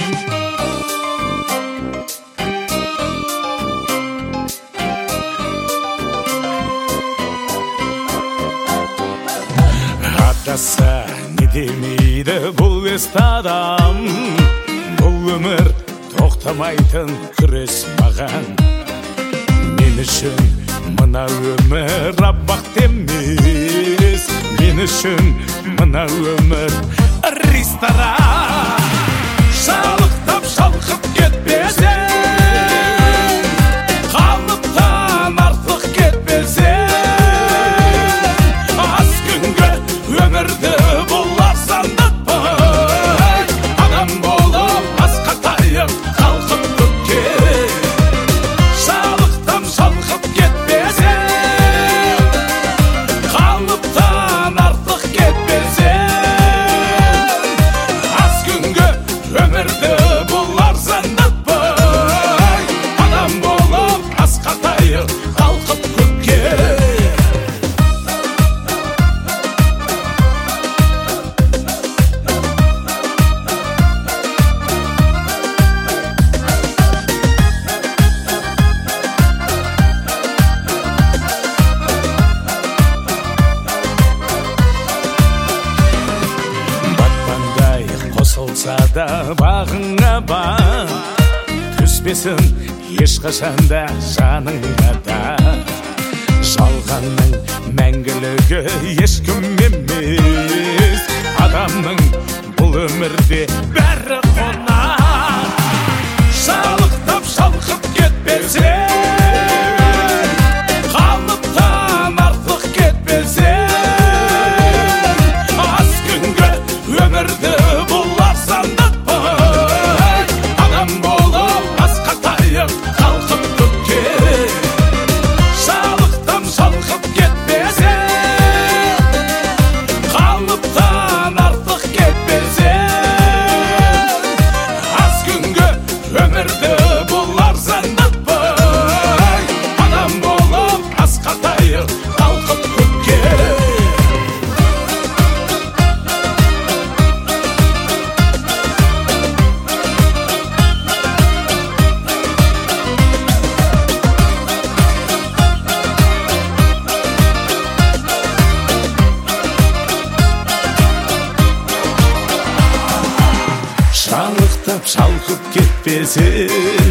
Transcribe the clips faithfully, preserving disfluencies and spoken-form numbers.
Атаса не демейді бұл ест адам, бұл өмір тоқтамайтын күрес маған. Мен үшін мына өмір аббақ емес, мен үшін мына өмір ресторан. Шалықтап шалқып кетпесең, қалыптан артық кетпесең, аз күнгі өмірді болар сандатпай, адам болып асқатайып қалқып көкке. Шалықтан шалқып кетпесең, қалыптан артық кетпесең, аз күнгі өмірді болар сандатпай, адам болып асқатайып қалқып көкке. Батпандай қосылса да бағыңа бар, түспесін ешқашанда жаныңа да. Жалғанның мәңгілігі ешкім емес, адамның бұл өмірде бәрі қонақ. Шалықтап шалқып кетпесең, қалыптан артық кетпесең, аз күнгі өмірді болар сандатпай, адам болып асқатайып қалқып көкке. Шалықтан шалқып кетпесең, қалыптан артық кетпесең, аз күнгі өмірді болар сандатпай, адам болып асқатайып қалқып көкке. Шалықтап шалқып кетпесең,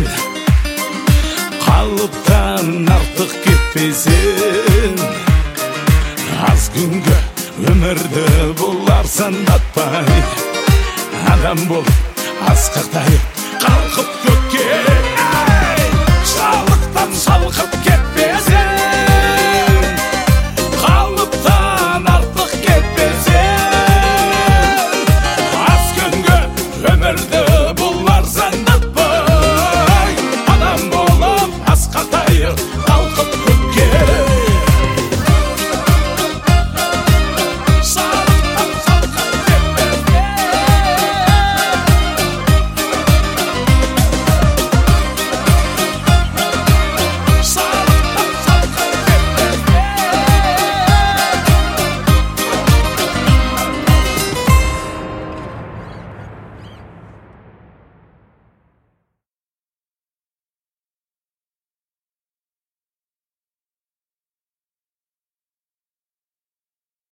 қалыптан артық кетпесең, аз күнгі өмірді болар сандатпай, адам болып асқақтайып қалқып көкке. Шалықтан шалқып кет